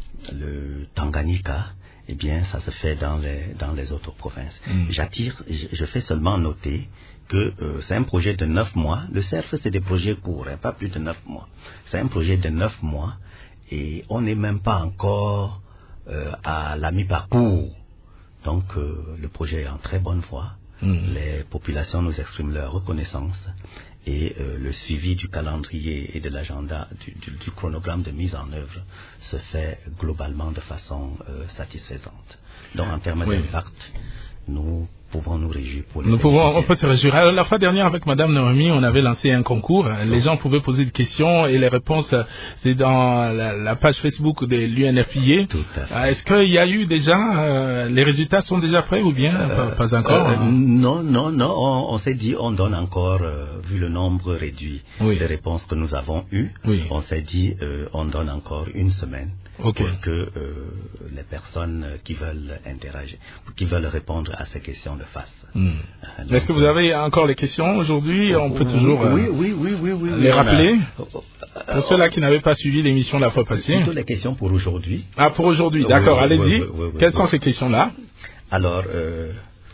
le Tanganyika, eh bien, ça se fait dans les, dans les autres provinces. Mm. J'attire, je, je fais seulement noter que euh, c'est un projet de neuf mois. Le C E R F, c'est des projets courts, hein, pas plus de neuf mois. C'est un projet de neuf mois et on n'est même pas encore euh, à la mi-parcours. Donc, euh, le projet est en très bonne voie. Mmh. Les populations nous expriment leur reconnaissance et euh, le suivi du calendrier et de l'agenda, du, du, du chronogramme de mise en œuvre se fait globalement de façon euh, satisfaisante. Donc, en termes oui. d'impact, nous pouvons nous réjouir pour les Nous pouvons, on peut se réjouir. Alors, la fois dernière, avec Madame Noémie, on avait lancé un concours. Les gens pouvaient poser des questions et les réponses, c'est dans la, la page Facebook de l'U N F I A. Tout à fait. Est-ce qu'il y a eu déjà, euh, les résultats sont déjà prêts ou bien euh, pas, pas encore euh, hein? Non, non, non. On, on s'est dit, on donne encore, euh, vu le nombre réduit oui. des réponses que nous avons eues, oui. on s'est dit, euh, on donne encore une semaine. okay. pour que euh, les personnes qui veulent interagir, qui veulent répondre à ces questions le fassent. Mm. Donc, est-ce que vous avez encore des questions aujourd'hui? On peut oui, toujours euh, oui, oui, oui, oui, oui, les oui, rappeler a... pour ceux-là qui n'avaient pas suivi l'émission la fois passée. Plutôt les questions pour aujourd'hui. Ah, pour aujourd'hui, d'accord, oui, allez-y. Oui, oui, oui, Quelles oui. sont ces questions-là? Alors, euh,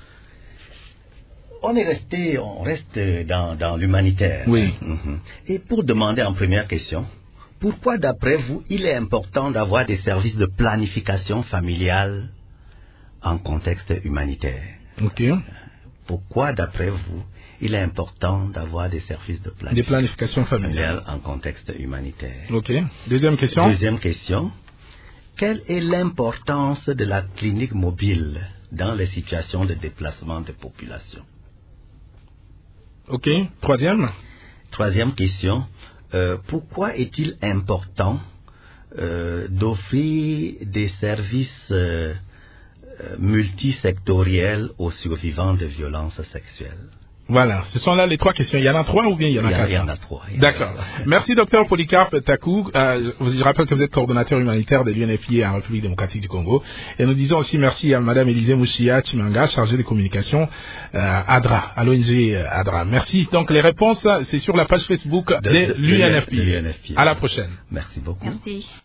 on est resté, on reste dans, dans l'humanitaire. Oui. Mm-hmm. Et pour demander en première question, pourquoi d'après vous, il est important d'avoir des services de planification familiale en contexte humanitaire? Ok. Pourquoi d'après vous, il est important d'avoir des services de planification, des planifications familiales en contexte humanitaire? Ok. Deuxième question. Deuxième question. Quelle est l'importance de la clinique mobile dans les situations de déplacement des populations? Ok. Troisième. Troisième question. Euh, pourquoi est-il important euh, d'offrir des services euh, euh, multisectoriels aux survivants de violences sexuelles? Voilà, ce sont là les trois questions. Il y en a trois ou bien il y en a, il y a quatre? Il y en a trois. D'accord. Merci docteur Polycarpe Takou. Euh, je rappelle que vous êtes coordonnateur humanitaire de l'U N F P A en République démocratique du Congo. Et nous disons aussi merci à madame Élisée Mouchia Chimanga, chargée de communication euh, ADRA, à l'O N G ADRA. Merci. Donc les réponses, c'est sur la page Facebook de, de l'U N F P A. À la prochaine. Merci beaucoup. Merci.